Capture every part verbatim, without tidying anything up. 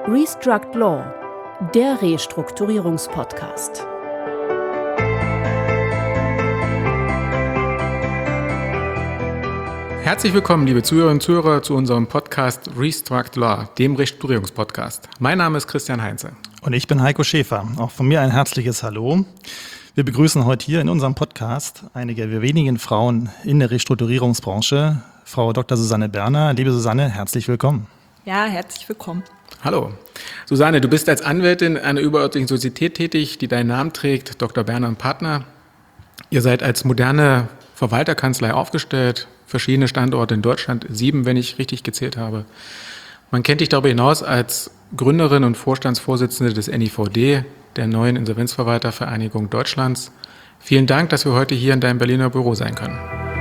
Restruct Law, der Restrukturierungspodcast. Herzlich willkommen, liebe Zuhörerinnen und Zuhörer, zu unserem Podcast Restruct Law, dem Restrukturierungspodcast. Mein Name ist Christian Heinze. Und ich bin Heiko Schäfer. Auch von mir ein herzliches Hallo. Wir begrüßen heute hier in unserem Podcast einige der wenigen Frauen in der Restrukturierungsbranche, Frau Doktor Susanne Berner. Liebe Susanne, herzlich willkommen. Ja, herzlich willkommen. Hallo. Susanne, du bist als Anwältin einer überörtlichen Societät tätig, die deinen Namen trägt, Doktor Berner und Partner. Ihr seid als moderne Verwalterkanzlei aufgestellt, verschiedene Standorte in Deutschland, sieben, wenn ich richtig gezählt habe. Man kennt dich darüber hinaus als Gründerin und Vorstandsvorsitzende des N I V D, der neuen Insolvenzverwaltervereinigung Deutschlands. Vielen Dank, dass wir heute hier in deinem Berliner Büro sein können.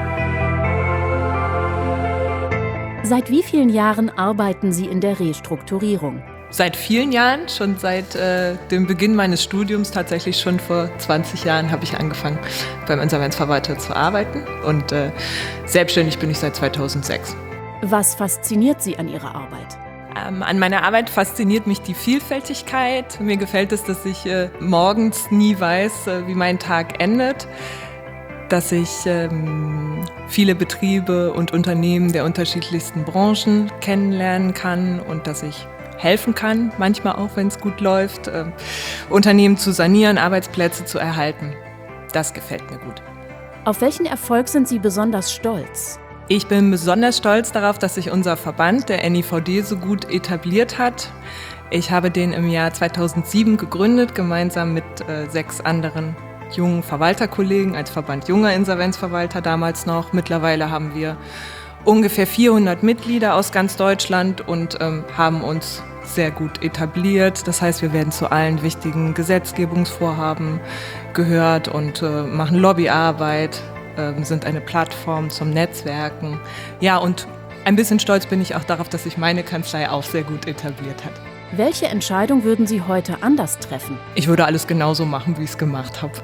Seit wie vielen Jahren arbeiten Sie in der Restrukturierung? Seit vielen Jahren, schon seit äh, dem Beginn meines Studiums, tatsächlich schon vor zwanzig Jahren, habe ich angefangen, beim Insolvenzverwalter zu arbeiten. Und äh, selbstständig bin ich seit zweitausendsechs. Was fasziniert Sie an Ihrer Arbeit? Ähm, an meiner Arbeit fasziniert mich die Vielfältigkeit. Mir gefällt es, dass ich äh, morgens nie weiß, äh, wie mein Tag endet. Dass ich ähm, viele Betriebe und Unternehmen der unterschiedlichsten Branchen kennenlernen kann und dass ich helfen kann, manchmal auch, wenn es gut läuft, äh, Unternehmen zu sanieren, Arbeitsplätze zu erhalten. Das gefällt mir gut. Auf welchen Erfolg sind Sie besonders stolz? Ich bin besonders stolz darauf, dass sich unser Verband, der N I V D, so gut etabliert hat. Ich habe den im Jahr zweitausendsieben gegründet, gemeinsam mit äh, sechs anderen jungen Verwalterkollegen, als Verband junger Insolvenzverwalter damals noch. Mittlerweile haben wir ungefähr vierhundert Mitglieder aus ganz Deutschland und ähm, haben uns sehr gut etabliert. Das heißt, wir werden zu allen wichtigen Gesetzgebungsvorhaben gehört und äh, machen Lobbyarbeit, äh, sind eine Plattform zum Netzwerken. Ja, und ein bisschen stolz bin ich auch darauf, dass sich meine Kanzlei auch sehr gut etabliert hat. Welche Entscheidung würden Sie heute anders treffen? Ich würde alles genauso machen, wie ich es gemacht habe.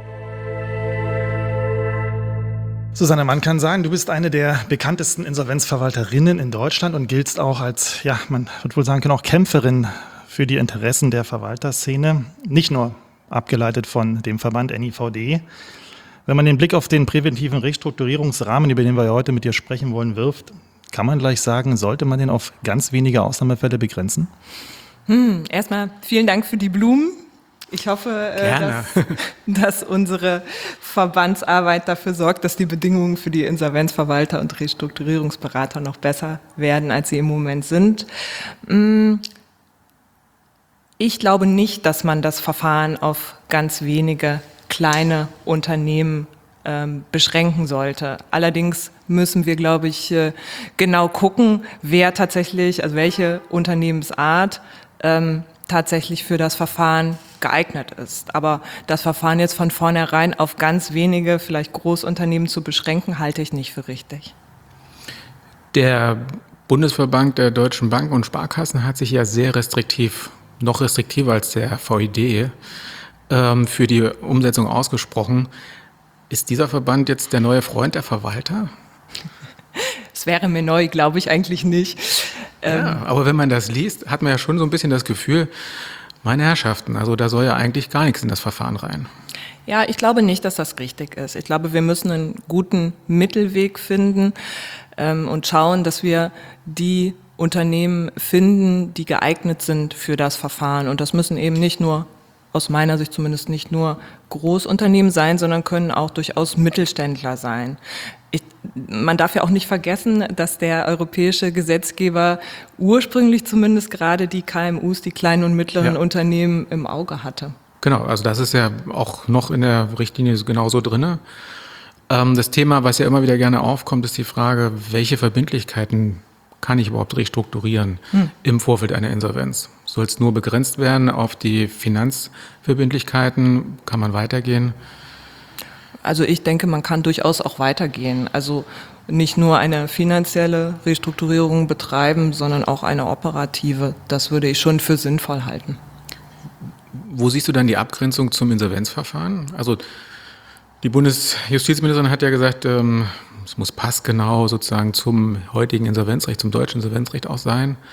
Susanne, man kann sagen, du bist eine der bekanntesten Insolvenzverwalterinnen in Deutschland und giltst auch als, ja, man wird wohl sagen können, auch Kämpferin für die Interessen der Verwalterszene. Nicht nur abgeleitet von dem Verband N I V D. Wenn man den Blick auf den präventiven Restrukturierungsrahmen, über den wir heute mit dir sprechen wollen, wirft, kann man gleich sagen, sollte man den auf ganz wenige Ausnahmefälle begrenzen? Hm, erstmal vielen Dank für die Blumen. Ich hoffe, äh, dass, dass unsere Verbandsarbeit dafür sorgt, dass die Bedingungen für die Insolvenzverwalter und Restrukturierungsberater noch besser werden, als sie im Moment sind. Ich glaube nicht, dass man das Verfahren auf ganz wenige kleine Unternehmen ähm, beschränken sollte. Allerdings müssen wir, glaube ich, äh, genau gucken, wer tatsächlich, also welche Unternehmensart ähm, tatsächlich für das Verfahren geeignet ist. Aber das Verfahren jetzt von vornherein auf ganz wenige, vielleicht Großunternehmen zu beschränken, halte ich nicht für richtig. Der Bundesverband der Deutschen Banken und Sparkassen hat sich ja sehr restriktiv, noch restriktiver als der V I D, ähm, für die Umsetzung ausgesprochen. Ist dieser Verband jetzt der neue Freund der Verwalter? Es wäre mir neu, glaube ich eigentlich nicht. Ja, aber wenn man das liest, hat man ja schon so ein bisschen das Gefühl, meine Herrschaften, also da soll ja eigentlich gar nichts in das Verfahren rein. Ja, ich glaube nicht, dass das richtig ist. Ich glaube, wir müssen einen guten Mittelweg finden ähm, und schauen, dass wir die Unternehmen finden, die geeignet sind für das Verfahren. Und das müssen eben nicht nur, aus meiner Sicht zumindest, nicht nur Großunternehmen sein, sondern können auch durchaus Mittelständler sein. Ich, man darf ja auch nicht vergessen, dass der europäische Gesetzgeber ursprünglich zumindest gerade die K M Us, die kleinen und mittleren ja. Unternehmen im Auge hatte. Genau, also das ist ja auch noch in der Richtlinie genauso drin. Ähm, das Thema, was ja immer wieder gerne aufkommt, ist die Frage, welche Verbindlichkeiten kann ich überhaupt restrukturieren hm. im Vorfeld einer Insolvenz? Soll es nur begrenzt werden auf die Finanzverbindlichkeiten? Kann man weitergehen? Also ich denke, man kann durchaus auch weitergehen. Also nicht nur eine finanzielle Restrukturierung betreiben, sondern auch eine operative. Das würde ich schon für sinnvoll halten. Wo siehst du dann die Abgrenzung zum Insolvenzverfahren? Also die Bundesjustizministerin hat ja gesagt, ähm, es muss passgenau sozusagen zum heutigen Insolvenzrecht, zum deutschen Insolvenzrecht auch sein.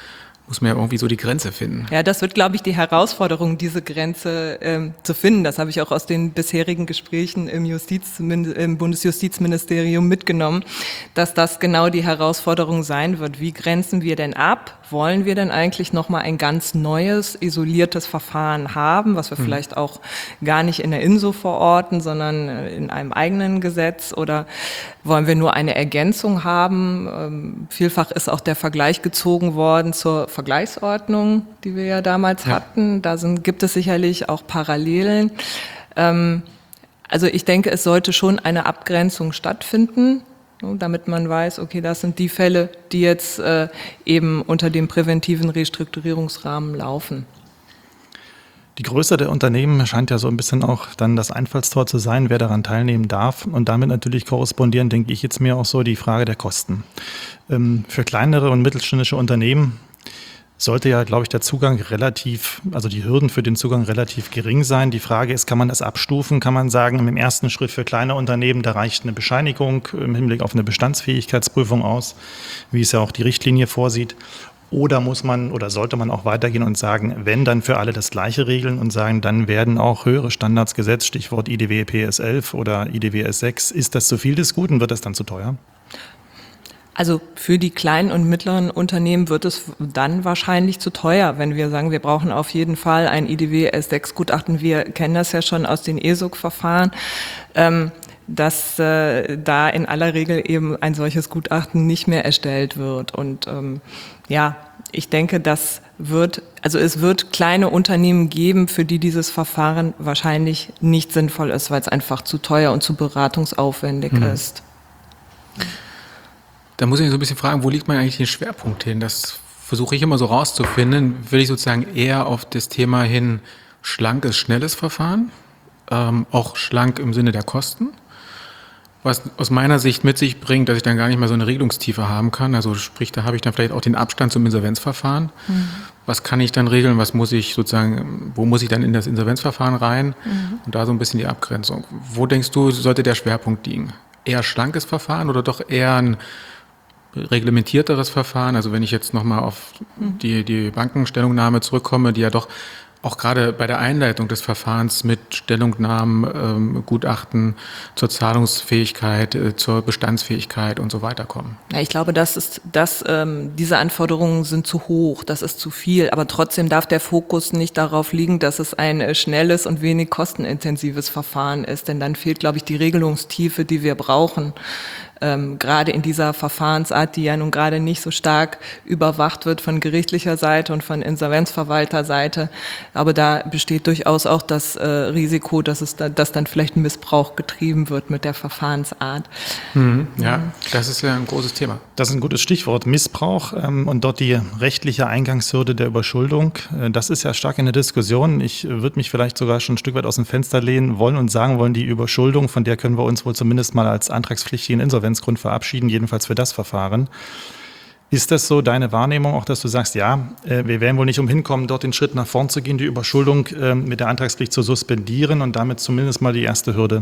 muss man ja irgendwie so die Grenze finden. Ja, das wird, glaube ich, die Herausforderung, diese Grenze ähm, zu finden. Das habe ich auch aus den bisherigen Gesprächen im, Justiz, im Bundesjustizministerium mitgenommen, dass das genau die Herausforderung sein wird. Wie grenzen wir denn ab? Wollen wir denn eigentlich nochmal ein ganz neues, isoliertes Verfahren haben, was wir hm. vielleicht auch gar nicht in der INSO verorten, sondern in einem eigenen Gesetz? Oder wollen wir nur eine Ergänzung haben? Ähm, vielfach ist auch der Vergleich gezogen worden zur Vergleichsordnung, die wir ja damals ja. hatten. Da sind, gibt es sicherlich auch Parallelen. Ähm, also ich denke, es sollte schon eine Abgrenzung stattfinden, damit man weiß, okay, das sind die Fälle, die jetzt äh, eben unter dem präventiven Restrukturierungsrahmen laufen. Die Größe der Unternehmen scheint ja so ein bisschen auch dann das Einfallstor zu sein, wer daran teilnehmen darf. Und damit natürlich korrespondieren, denke ich jetzt mir auch so, die Frage der Kosten. Ähm, für kleinere und mittelständische Unternehmen sollte ja, glaube ich, der Zugang relativ, also die Hürden für den Zugang relativ gering sein. Die Frage ist, kann man das abstufen? Kann man sagen, im ersten Schritt für kleine Unternehmen, da reicht eine Bescheinigung im Hinblick auf eine Bestandsfähigkeitsprüfung aus, wie es ja auch die Richtlinie vorsieht? Oder muss man oder sollte man auch weitergehen und sagen, wenn, dann für alle das Gleiche regeln und sagen, dann werden auch höhere Standards gesetzt, Stichwort I D W P S elf oder I D W S sechs. Ist das zu viel des Guten? Wird das dann zu teuer? Also für die kleinen und mittleren Unternehmen wird es dann wahrscheinlich zu teuer, wenn wir sagen, wir brauchen auf jeden Fall ein I D W S sechs Gutachten. Wir kennen das ja schon aus den E S O G-Verfahren, ähm, dass äh, da in aller Regel eben ein solches Gutachten nicht mehr erstellt wird. Und ähm, ja, ich denke, das wird, also es wird kleine Unternehmen geben, für die dieses Verfahren wahrscheinlich nicht sinnvoll ist, weil es einfach zu teuer und zu beratungsaufwendig mhm. ist. Da muss ich so ein bisschen fragen, wo liegt man eigentlich den Schwerpunkt hin? Das versuche ich immer so rauszufinden. Will ich sozusagen eher auf das Thema hin schlankes, schnelles Verfahren, ähm, auch schlank im Sinne der Kosten, was aus meiner Sicht mit sich bringt, dass ich dann gar nicht mehr so eine Regelungstiefe haben kann. Also sprich, da habe ich dann vielleicht auch den Abstand zum Insolvenzverfahren. Mhm. Was kann ich dann regeln? Was muss ich sozusagen, wo muss ich dann in das Insolvenzverfahren rein? Mhm. Und da so ein bisschen die Abgrenzung. Wo denkst du, sollte der Schwerpunkt liegen? Eher schlankes Verfahren oder doch eher ein reglementierteres Verfahren? Also wenn ich jetzt nochmal auf die, die Bankenstellungnahme zurückkomme, die ja doch auch gerade bei der Einleitung des Verfahrens mit Stellungnahmen, ähm, Gutachten zur Zahlungsfähigkeit, äh, zur Bestandsfähigkeit und so weiter kommen. Ja, ich glaube, das ist, dass, ähm, diese Anforderungen sind zu hoch, das ist zu viel, aber trotzdem darf der Fokus nicht darauf liegen, dass es ein äh, schnelles und wenig kostenintensives Verfahren ist, denn dann fehlt, glaube ich, die Regelungstiefe, die wir brauchen. Ähm, gerade in dieser Verfahrensart, die ja nun gerade nicht so stark überwacht wird von gerichtlicher Seite und von Insolvenzverwalterseite. Aber da besteht durchaus auch das äh, Risiko, dass es da, dass dann vielleicht ein Missbrauch getrieben wird mit der Verfahrensart. Mhm, ja, das ist ja ein großes Thema. Das ist ein gutes Stichwort, Missbrauch ähm, und dort die rechtliche Eingangshürde der Überschuldung. Äh, das ist ja stark in der Diskussion. Ich äh, würde mich vielleicht sogar schon ein Stück weit aus dem Fenster lehnen wollen und sagen wollen, die Überschuldung, von der können wir uns wohl zumindest mal als antragspflichtigen Insolvenz Grund verabschieden, jedenfalls für das Verfahren. Ist das so deine Wahrnehmung auch, dass du sagst, ja, wir werden wohl nicht umhin kommen, dort den Schritt nach vorn zu gehen, die Überschuldung mit der Antragspflicht zu suspendieren und damit zumindest mal die erste Hürde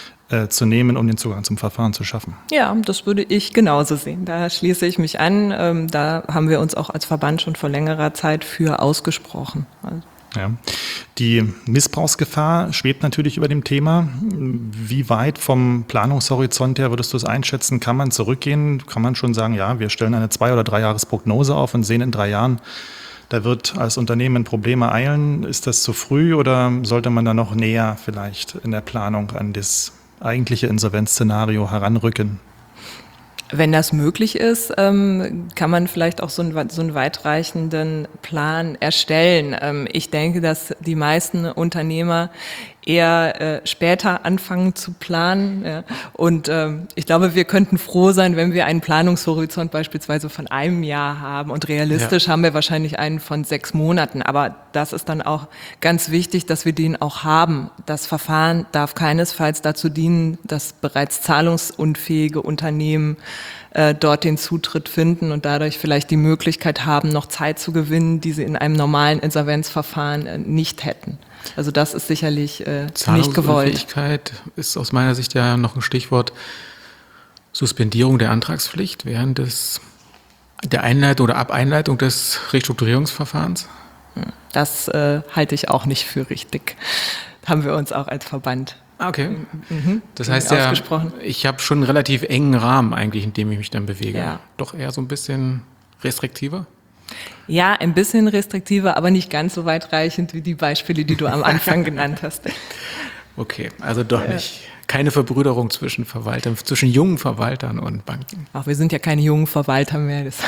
zu nehmen, um den Zugang zum Verfahren zu schaffen? Ja, das würde ich genauso sehen. Da schließe ich mich an. Da haben wir uns auch als Verband schon vor längerer Zeit für ausgesprochen. Also Ja. Die Missbrauchsgefahr schwebt natürlich über dem Thema. Wie weit vom Planungshorizont her würdest du es einschätzen? Kann man zurückgehen? Kann man schon sagen, ja, wir stellen eine zwei- oder drei Jahresprognose auf und sehen in drei Jahren, da wird als Unternehmen Probleme eilen. Ist das zu früh oder sollte man da noch näher vielleicht in der Planung an das eigentliche Insolvenzszenario heranrücken? Wenn das möglich ist, ähm, kann man vielleicht auch so einen, so einen weitreichenden Plan erstellen. Ähm, ich denke, dass die meisten Unternehmer eher äh, später anfangen zu planen. Ja. Und ähm, ich glaube, wir könnten froh sein, wenn wir einen Planungshorizont beispielsweise von einem Jahr haben. Und realistisch ja. haben wir wahrscheinlich einen von sechs Monaten. Aber das ist dann auch ganz wichtig, dass wir den auch haben. Das Verfahren darf keinesfalls dazu dienen, dass bereits zahlungsunfähige Unternehmen äh, dort den Zutritt finden und dadurch vielleicht die Möglichkeit haben, noch Zeit zu gewinnen, die sie in einem normalen Insolvenzverfahren äh, nicht hätten. Also das ist sicherlich äh, nicht gewollt. Zahlungsunfähigkeit ist aus meiner Sicht ja noch ein Stichwort. Suspendierung der Antragspflicht während des Der Einleitung oder Abeinleitung des Restrukturierungsverfahrens? Das äh, halte ich auch nicht für richtig. Haben wir uns auch als Verband Okay. mhm. Das heißt ja, ausgesprochen. ich habe schon einen relativ engen Rahmen eigentlich, in dem ich mich dann bewege. Ja. Doch eher so ein bisschen restriktiver? Ja, ein bisschen restriktiver, aber nicht ganz so weitreichend wie die Beispiele, die du am Anfang genannt hast. Okay, also doch nicht. Keine Verbrüderung zwischen Verwaltern, zwischen jungen Verwaltern und Banken. Ach, wir sind ja keine jungen Verwalter mehr. Das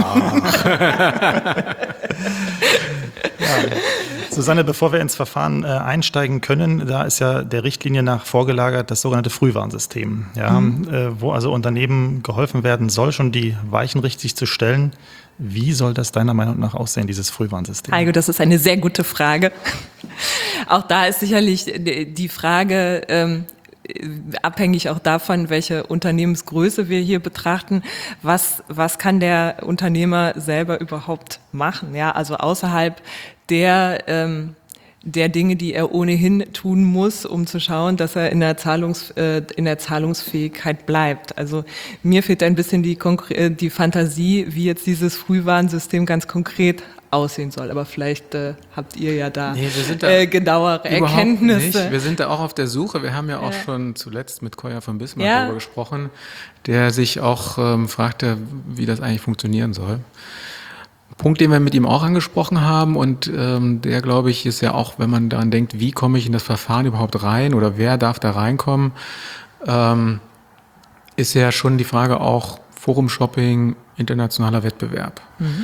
Ja. Susanne, bevor wir ins Verfahren äh, einsteigen können, da ist ja der Richtlinie nach vorgelagert das sogenannte Frühwarnsystem, ja, mhm. äh, wo also Unternehmen geholfen werden soll, schon die Weichen richtig zu stellen. Wie soll das deiner Meinung nach aussehen, dieses Frühwarnsystem? Heiko, das ist eine sehr gute Frage. Auch da ist sicherlich die Frage, ähm, abhängig auch davon, welche Unternehmensgröße wir hier betrachten, was, was kann der Unternehmer selber überhaupt machen? Ja, also außerhalb der, ähm, der Dinge, die er ohnehin tun muss, um zu schauen, dass er in der, Zahlungs, äh, in der Zahlungsfähigkeit bleibt. Also mir fehlt ein bisschen die, Konkre- die Fantasie, wie jetzt dieses Frühwarnsystem ganz konkret aussehen soll. Aber vielleicht äh, habt ihr ja da, nee, wir sind da äh, genauere Erkenntnisse. Nicht. Wir sind da auch auf der Suche. Wir haben ja auch ja. schon zuletzt mit Koya von Bismarck ja. darüber gesprochen, der sich auch ähm, fragte, wie das eigentlich funktionieren soll. Punkt, den wir mit ihm auch angesprochen haben und ähm, der, glaube ich, ist ja auch, wenn man daran denkt, wie komme ich in das Verfahren überhaupt rein oder wer darf da reinkommen, ähm, ist ja schon die Frage auch Forum-Shopping, internationaler Wettbewerb. Mhm.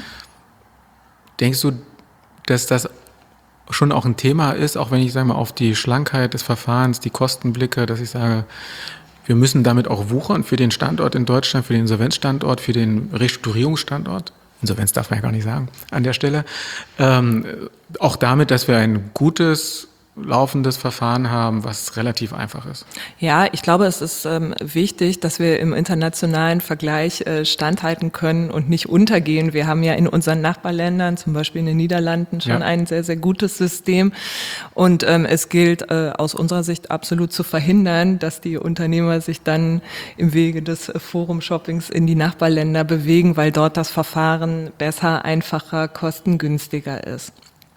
Denkst du, dass das schon auch ein Thema ist, auch wenn ich, sage mal, auf die Schlankheit des Verfahrens, die Kosten blicke, dass ich sage, wir müssen damit auch wuchern für den Standort in Deutschland, für den Insolvenzstandort, für den Restrukturierungsstandort? Insolvenz darf man ja gar nicht sagen an der Stelle. Ähm, auch damit, dass wir ein gutes, laufendes Verfahren haben, was relativ einfach ist. Ja, ich glaube, es ist ähm, wichtig, dass wir im internationalen Vergleich äh, standhalten können und nicht untergehen. Wir haben ja in unseren Nachbarländern, zum Beispiel in den Niederlanden, schon ja. ein sehr, sehr gutes System. Und ähm, es gilt äh, aus unserer Sicht absolut zu verhindern, dass die Unternehmer sich dann im Wege des äh, Forum-Shoppings in die Nachbarländer bewegen, weil dort das Verfahren besser, einfacher, kostengünstiger ist.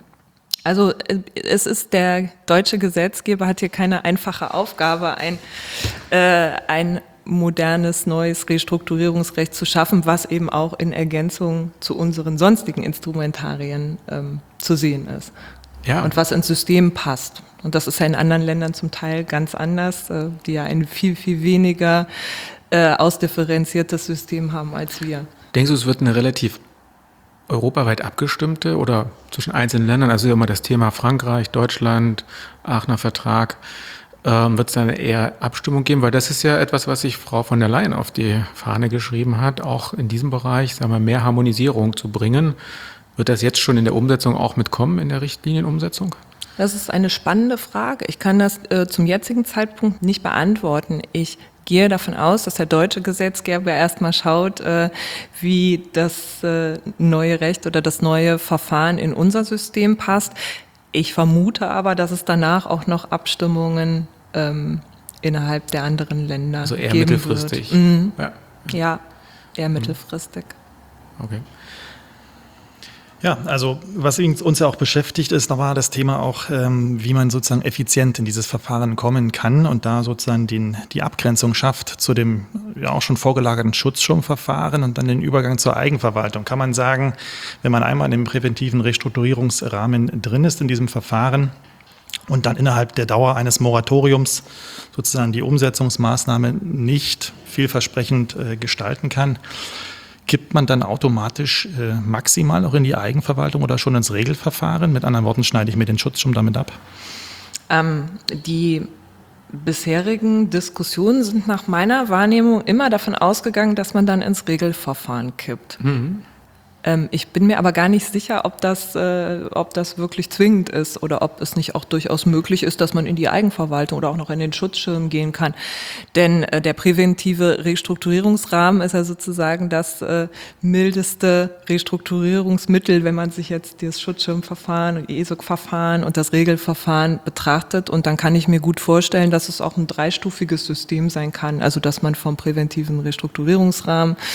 Also es ist, der deutsche Gesetzgeber hat hier keine einfache Aufgabe, ein, äh, ein modernes, neues Restrukturierungsrecht zu schaffen, was eben auch in Ergänzung zu unseren sonstigen Instrumentarien ähm, zu sehen ist. Ja. Und was ins System passt. Und das ist ja in anderen Ländern zum Teil ganz anders, äh, die ja ein viel, viel weniger äh, ausdifferenziertes System haben als wir. Denkst du, es wird eine relativ europaweit abgestimmte oder zwischen einzelnen Ländern, also immer das Thema Frankreich, Deutschland, Aachener Vertrag, ähm, wird es dann eher Abstimmung geben? Weil das ist ja etwas, was sich Frau von der Leyen auf die Fahne geschrieben hat, auch in diesem Bereich, sagen wir, mehr Harmonisierung zu bringen. Wird das jetzt schon in der Umsetzung auch mitkommen, in der Richtlinienumsetzung? Das ist eine spannende Frage. Ich kann das äh, zum jetzigen Zeitpunkt nicht beantworten. Ich gehe davon aus, dass der deutsche Gesetzgeber erstmal schaut, äh, wie das äh, neue Recht oder das neue Verfahren in unser System passt. Ich vermute aber, dass es danach auch noch Abstimmungen ähm, innerhalb der anderen Länder also eher geben mittelfristig. wird. Mhm. Ja. ja, eher mittelfristig. Okay. Ja, also was uns ja auch beschäftigt, ist nochmal das Thema auch, ähm, wie man sozusagen effizient in dieses Verfahren kommen kann und da sozusagen den, die Abgrenzung schafft zu dem ja auch schon vorgelagerten Schutzschirmverfahren und dann den Übergang zur Eigenverwaltung. Kann man sagen, wenn man einmal in dem präventiven Restrukturierungsrahmen drin ist in diesem Verfahren und dann innerhalb der Dauer eines Moratoriums sozusagen die Umsetzungsmaßnahme nicht vielversprechend äh, gestalten kann, kippt man dann automatisch äh, maximal auch in die Eigenverwaltung oder schon ins Regelverfahren? Mit anderen Worten, schneide ich mir den Schutzschirm damit ab? Ähm, die bisherigen Diskussionen sind nach meiner Wahrnehmung immer davon ausgegangen, dass man dann ins Regelverfahren kippt. Mhm. Ähm, ich bin mir aber gar nicht sicher, ob das, äh, ob das wirklich zwingend ist oder ob es nicht auch durchaus möglich ist, dass man in die Eigenverwaltung oder auch noch in den Schutzschirm gehen kann. Denn äh, der präventive Restrukturierungsrahmen ist ja sozusagen das äh, mildeste Restrukturierungsmittel, wenn man sich jetzt das Schutzschirmverfahren und E S O C-Verfahren und das Regelverfahren betrachtet. Und dann kann ich mir gut vorstellen, dass es auch ein dreistufiges System sein kann. Also dass man vom präventiven Restrukturierungsrahmen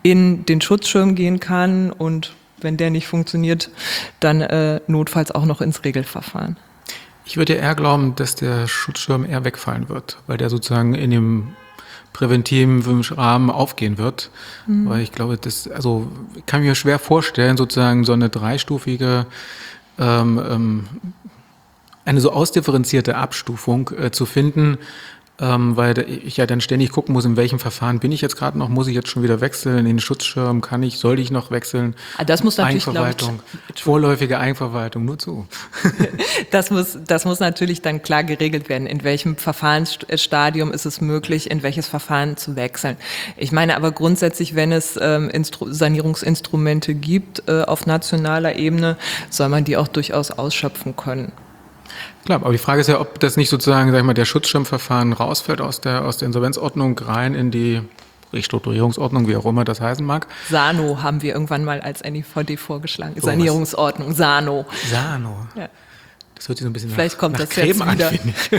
in den Schutzschirm gehen kann und wenn der nicht funktioniert, dann äh, notfalls auch noch ins Regelverfahren. Ich würde eher glauben, dass der Schutzschirm eher wegfallen wird, weil der sozusagen in dem präventiven Rahmen aufgehen wird. Mhm. Weil ich glaube, das, also ich kann mir schwer vorstellen, sozusagen so eine dreistufige, ähm, ähm, eine so ausdifferenzierte Abstufung äh, zu finden, ähm, weil ich ja dann ständig gucken muss, in welchem Verfahren bin ich jetzt gerade noch, muss ich jetzt schon wieder wechseln, in den Schutzschirm, kann ich, soll ich noch wechseln? Das muss natürlich, Eigenverwaltung, ich, vorläufige Eigenverwaltung, nur zu. Das muss, das muss natürlich dann klar geregelt werden, in welchem Verfahrensstadium ist es möglich, in welches Verfahren zu wechseln. Ich meine aber grundsätzlich, wenn es ähm, Instru- Sanierungsinstrumente gibt äh, auf nationaler Ebene, soll man die auch durchaus ausschöpfen können. Klar, aber die Frage ist ja, ob das nicht sozusagen, sag ich mal, der Schutzschirmverfahren rausfällt aus der, aus der Insolvenzordnung rein in die Restrukturierungsordnung, wie auch immer das heißen mag. Sano haben wir irgendwann mal als N I V D vorgeschlagen. So, Sanierungsordnung, Sano. Sano. Ja. Das hört sich so ein bisschen Vielleicht nach, kommt nach das Creme jetzt wieder. an, finde ich.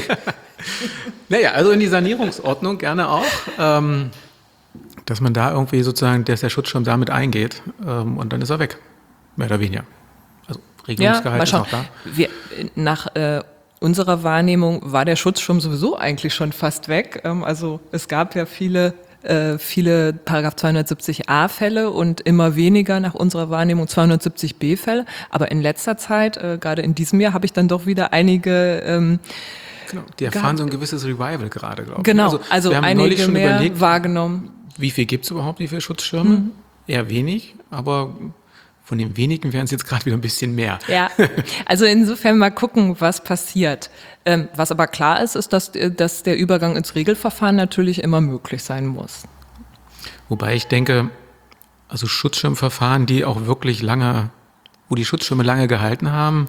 Naja, also in die Sanierungsordnung gerne auch, ähm, dass man da irgendwie sozusagen, dass der Schutzschirm damit eingeht ähm, und dann ist er weg, mehr oder weniger. Also Regelungsgehalt ja, ist auch da. Wir, nach äh, unserer Wahrnehmung war der Schutzschirm sowieso eigentlich schon fast weg. Ähm, also es gab ja viele äh, viele Paragraph zweihundertsiebzig a Fälle und immer weniger nach unserer Wahrnehmung zweihundertsiebzig b Fälle. Aber in letzter Zeit, äh, gerade in diesem Jahr, habe ich dann doch wieder einige ähm, Genau, die erfahren so ein gewisses Revival gerade, glaube ich. Genau, also, also wir haben einige neulich schon mehr überlegt, wahrgenommen. wie viel gibt es überhaupt, wie viele Schutzschirme? Mhm. Eher wenig, aber von den wenigen wären es jetzt gerade wieder ein bisschen mehr. Ja, also insofern mal gucken, was passiert. Ähm, was aber klar ist, ist, dass, dass der Übergang ins Regelverfahren natürlich immer möglich sein muss. Wobei ich denke, also Schutzschirmverfahren, die auch wirklich lange, wo die Schutzschirme lange gehalten haben,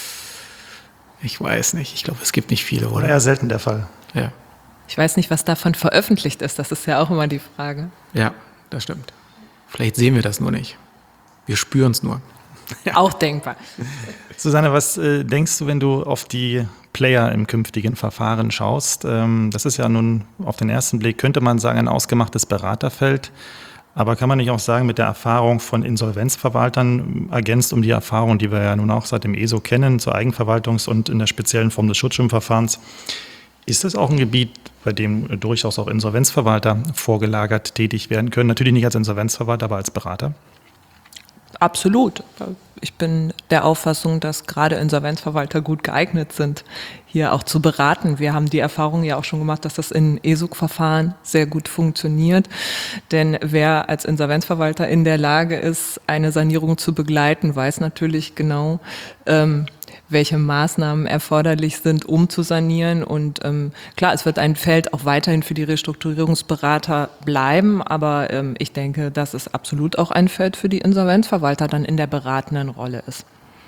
ich weiß nicht, ich glaube, es gibt nicht viele, oder? Eher selten der Fall. Ja. Ich weiß nicht, was davon veröffentlicht ist, das ist ja auch immer die Frage. Ja, das stimmt. Vielleicht sehen wir das nur nicht. Wir spüren es nur. Ja. Auch denkbar. Susanne, was äh, denkst du, wenn du auf die Player im künftigen Verfahren schaust? Ähm, das ist ja nun auf den ersten Blick, könnte man sagen, ein ausgemachtes Beraterfeld. Aber kann man nicht auch sagen, mit der Erfahrung von Insolvenzverwaltern, ergänzt um die Erfahrung, die wir ja nun auch seit dem E S O kennen, zur Eigenverwaltungs- und in der speziellen Form des Schutzschirmverfahrens, ist das auch ein Gebiet, bei dem durchaus auch Insolvenzverwalter vorgelagert tätig werden können? Natürlich nicht als Insolvenzverwalter, aber als Berater? Absolut. Ich bin der Auffassung, dass gerade Insolvenzverwalter gut geeignet sind, hier auch zu beraten. Wir haben die Erfahrung ja auch schon gemacht, dass das in E S U G-Verfahren sehr gut funktioniert. Denn wer als Insolvenzverwalter in der Lage ist, eine Sanierung zu begleiten, weiß natürlich genau, ähm, welche Maßnahmen erforderlich sind, um zu sanieren. Und ähm, klar, es wird ein Feld auch weiterhin für die Restrukturierungsberater bleiben, aber ähm, ich denke, dass es absolut auch ein Feld für die Insolvenzverwalter dann in der beratenden Rolle ist.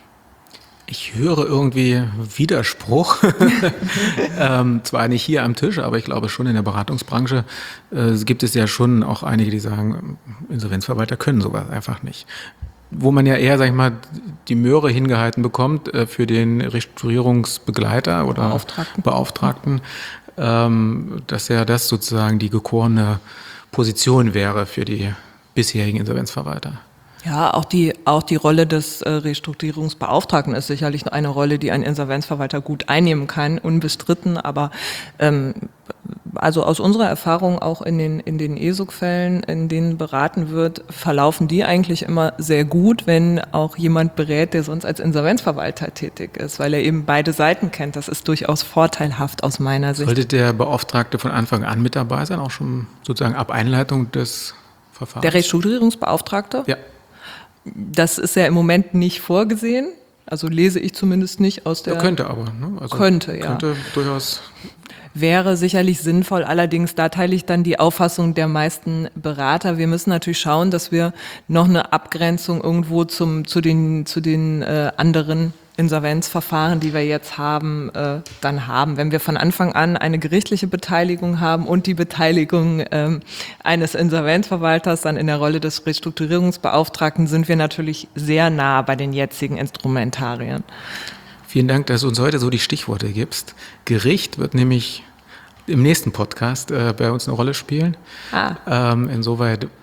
Ich höre irgendwie Widerspruch, ähm, zwar nicht hier am Tisch, aber ich glaube schon in der Beratungsbranche äh, gibt es ja schon auch einige, die sagen, Insolvenzverwalter können sowas einfach nicht. Wo man ja eher, sag ich mal, die Möhre hingehalten bekommt äh, für den Restrukturierungsbegleiter oder Beauftragten, Beauftragten, ähm, dass ja das sozusagen die gekorene Position wäre für die bisherigen Insolvenzverwalter. Ja, auch die, auch die Rolle des äh, Restrukturierungsbeauftragten ist sicherlich eine Rolle, die ein Insolvenzverwalter gut einnehmen kann, unbestritten. Aber ähm, also aus unserer Erfahrung auch in den, in den E S U G-Fällen, in denen beraten wird, verlaufen die eigentlich immer sehr gut, wenn auch jemand berät, der sonst als Insolvenzverwalter tätig ist, weil er eben beide Seiten kennt. Das ist durchaus vorteilhaft aus meiner Sicht. Sollte der Beauftragte von Anfang an mit dabei sein, auch schon sozusagen ab Einleitung des Verfahrens? Der Restrukturierungsbeauftragte? Ja. Das ist ja im Moment nicht vorgesehen. Also lese ich zumindest nicht aus der... Ja, könnte aber. Ne? Also könnte, ja. Könnte durchaus... Wäre sicherlich sinnvoll, allerdings da teile ich dann die Auffassung der meisten Berater. Wir müssen natürlich schauen, dass wir noch eine Abgrenzung irgendwo zum, zu den, zu den äh, anderen Insolvenzverfahren, die wir jetzt haben, äh, dann haben. Wenn wir von Anfang an eine gerichtliche Beteiligung haben und die Beteiligung ähm, eines Insolvenzverwalters dann in der Rolle des Restrukturierungsbeauftragten, sind wir natürlich sehr nah bei den jetzigen Instrumentarien. Vielen Dank, dass du uns heute so die Stichworte gibst. Gericht wird nämlich im nächsten Podcast äh, bei uns eine Rolle spielen. Ah. Ähm, insoweit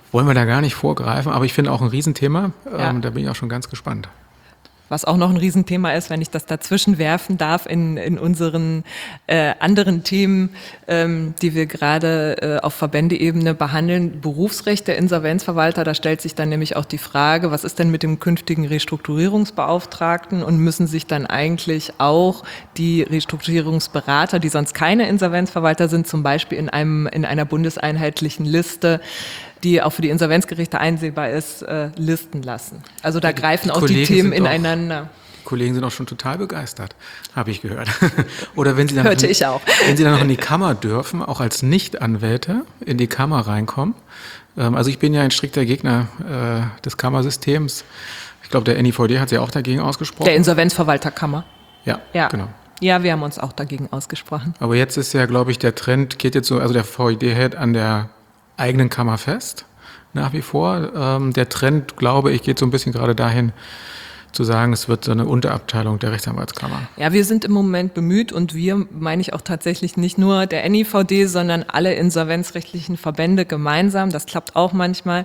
wollen wir da gar nicht vorgreifen, aber ich finde auch ein Riesenthema. Ja. Ähm, da bin ich auch schon ganz gespannt. Was auch noch ein Riesenthema ist, wenn ich das dazwischen werfen darf in, in unseren äh, anderen Themen, ähm, die wir gerade äh, auf Verbändeebene behandeln. Berufsrecht der Insolvenzverwalter, da stellt sich dann nämlich auch die Frage, was ist denn mit dem künftigen Restrukturierungsbeauftragten und müssen sich dann eigentlich auch die Restrukturierungsberater, die sonst keine Insolvenzverwalter sind, zum Beispiel in einem in einer bundeseinheitlichen Liste, die auch für die Insolvenzgerichte einsehbar ist, äh, listen lassen. Also da greifen auch die Themen ineinander. Die Kollegen sind auch schon total begeistert, habe ich gehört. Oder wenn sie dann Hörte noch, ich auch. Wenn sie dann noch in die Kammer dürfen, auch als Nichtanwälte in die Kammer reinkommen. Ähm, also ich bin ja ein strikter Gegner äh, des Kammersystems. Ich glaube, der N I V D hat sich auch dagegen ausgesprochen. Der Insolvenzverwalterkammer. Ja, Ja, genau. Ja, wir haben uns auch dagegen ausgesprochen. Aber jetzt ist ja, glaube ich, der Trend geht jetzt so, also der V I D hält an der eigenen Kammer fest, nach wie vor. Ähm, der Trend, glaube ich, geht so ein bisschen gerade dahin, zu sagen, es wird so eine Unterabteilung der Rechtsanwaltskammer. Ja, wir sind im Moment bemüht und wir meine ich auch tatsächlich nicht nur der N I V D, sondern alle insolvenzrechtlichen Verbände gemeinsam, das klappt auch manchmal,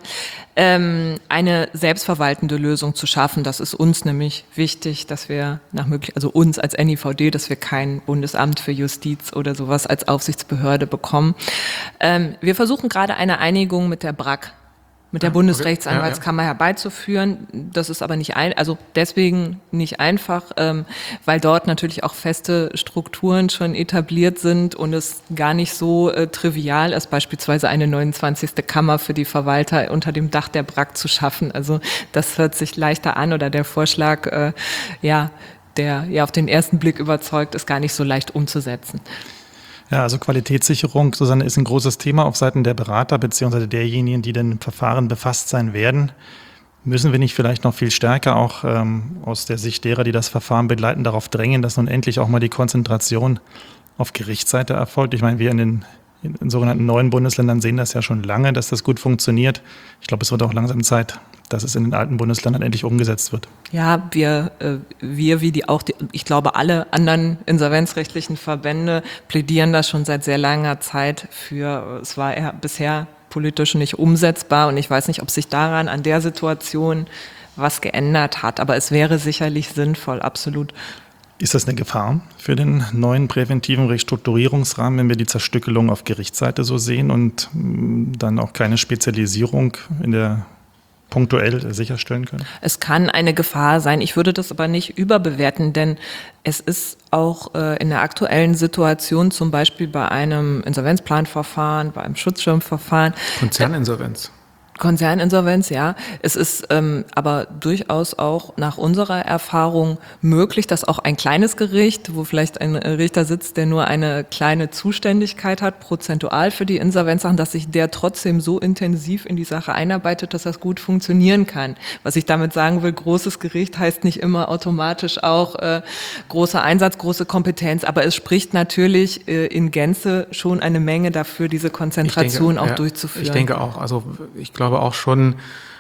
ähm, eine selbstverwaltende Lösung zu schaffen. Das ist uns nämlich wichtig, dass wir nach möglich, also uns als N I V D, dass wir kein Bundesamt für Justiz oder sowas als Aufsichtsbehörde bekommen. Ähm, wir versuchen gerade eine Einigung mit der B R A K, mit der Ah, Bundesrechtsanwaltskammer okay. Ja, ja. herbeizuführen. Das ist aber nicht ein, also deswegen nicht einfach, ähm, weil dort natürlich auch feste Strukturen schon etabliert sind und es gar nicht so äh, trivial ist, beispielsweise eine neunundzwanzigste Kammer für die Verwalter unter dem Dach der B R A K zu schaffen. Also das hört sich leichter an oder der Vorschlag, äh, ja, der ja auf den ersten Blick überzeugt, ist gar nicht so leicht umzusetzen. Ja, also Qualitätssicherung, Susanne, ist ein großes Thema auf Seiten der Berater bzw. derjenigen, die denn im Verfahren befasst sein werden. Müssen wir nicht vielleicht noch viel stärker auch ähm, aus der Sicht derer, die das Verfahren begleiten, darauf drängen, dass nun endlich auch mal die Konzentration auf Gerichtsseite erfolgt? Ich meine, wir in den in, in sogenannten neuen Bundesländern sehen das ja schon lange, dass das gut funktioniert. Ich glaube, es wird auch langsam Zeit, dass es in den alten Bundesländern endlich umgesetzt wird. Ja, wir, äh, wir wie die auch, die, ich glaube, alle anderen insolvenzrechtlichen Verbände plädieren das schon seit sehr langer Zeit für, es war eher bisher politisch nicht umsetzbar und ich weiß nicht, ob sich daran an der Situation was geändert hat, aber es wäre sicherlich sinnvoll, absolut. Ist das eine Gefahr für den neuen präventiven Restrukturierungsrahmen, wenn wir die Zerstückelung auf Gerichtsseite so sehen und mh, dann auch keine Spezialisierung in der punktuell sicherstellen können? Es kann eine Gefahr sein. Ich würde das aber nicht überbewerten, denn es ist auch äh, in der aktuellen Situation, zum Beispiel bei einem Insolvenzplanverfahren, bei einem Schutzschirmverfahren. Konzerninsolvenz. Konzerninsolvenz, ja. Es ist ähm, aber durchaus auch nach unserer Erfahrung möglich, dass auch ein kleines Gericht, wo vielleicht ein Richter sitzt, der nur eine kleine Zuständigkeit hat, prozentual für die Insolvenzsachen, dass sich der trotzdem so intensiv in die Sache einarbeitet, dass das gut funktionieren kann. Was ich damit sagen will, großes Gericht heißt nicht immer automatisch auch äh, großer Einsatz, große Kompetenz, aber es spricht natürlich äh, in Gänze schon eine Menge dafür, diese Konzentration denke, auch ja, durchzuführen. Ich denke auch, also ich glaube auch schon,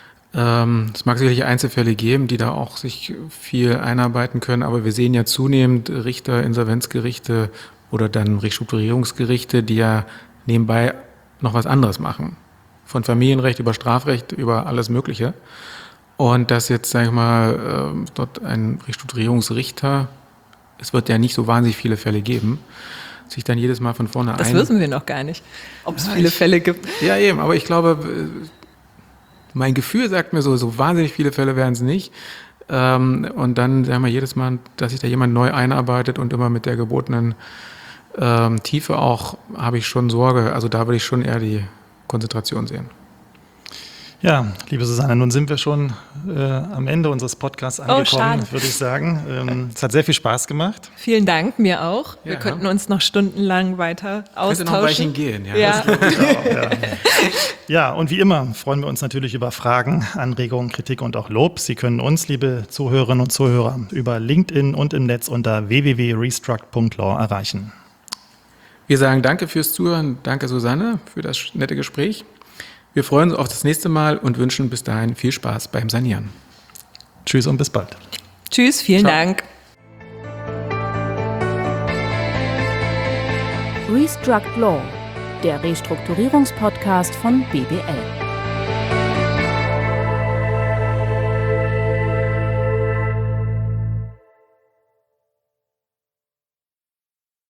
ähm, es mag sicherlich Einzelfälle geben, die da auch sich viel einarbeiten können, aber wir sehen ja zunehmend Richter, Insolvenzgerichte oder dann Restrukturierungsgerichte, die ja nebenbei noch was anderes machen. Von Familienrecht über Strafrecht, über alles Mögliche. Und dass jetzt, sag ich mal, äh, dort ein Restrukturierungsrichter, es wird ja nicht so wahnsinnig viele Fälle geben, sich dann jedes Mal von vorne Das ein... wissen wir noch gar nicht, ob es Ja, viele ich, Fälle gibt. Ja, eben, aber ich glaube, mein Gefühl sagt mir so, so wahnsinnig viele Fälle werden es nicht. Ähm, und dann sagen wir jedes Mal, dass sich da jemand neu einarbeitet und immer mit der gebotenen ähm, Tiefe auch, habe ich schon Sorge. Also da würde ich schon eher die Konzentration sehen. Ja, liebe Susanne, nun sind wir schon äh, am Ende unseres Podcasts angekommen, schade. würde ich sagen. Ähm, es hat sehr viel Spaß gemacht. Vielen Dank, mir auch. Wir Ja. könnten uns noch stundenlang weiter austauschen. Könnte noch ein Weilchen gehen, ja. Ja. Ja. Ja, und wie immer freuen wir uns natürlich über Fragen, Anregungen, Kritik und auch Lob. Sie können uns, liebe Zuhörerinnen und Zuhörer, über LinkedIn und im Netz unter w w w punkt restruct punkt law erreichen. Wir sagen danke fürs Zuhören, danke Susanne für das nette Gespräch. Wir freuen uns auf das nächste Mal und wünschen bis dahin viel Spaß beim Sanieren. Tschüss und bis bald. Tschüss, vielen Ciao. Dank. Restruct Law, der Restrukturierungspodcast von B B L.